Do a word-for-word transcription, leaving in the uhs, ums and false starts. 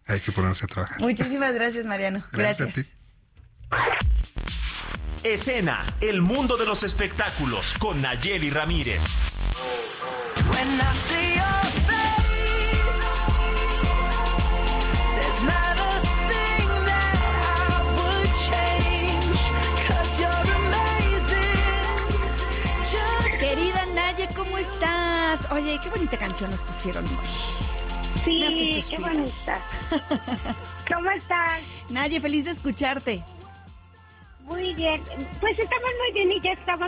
hay que ponerse a trabajar. Muchísimas gracias, Mariano. Gracias. Gracias a ti. Escena, el mundo de los espectáculos con Nayeli Ramírez. Querida Naye, ¿cómo estás? Oye, qué bonita canción nos pusieron hoy. Sí, qué bonita. ¿Cómo estás? Naye, feliz de escucharte. Muy bien. Pues estamos muy bien y ya estamos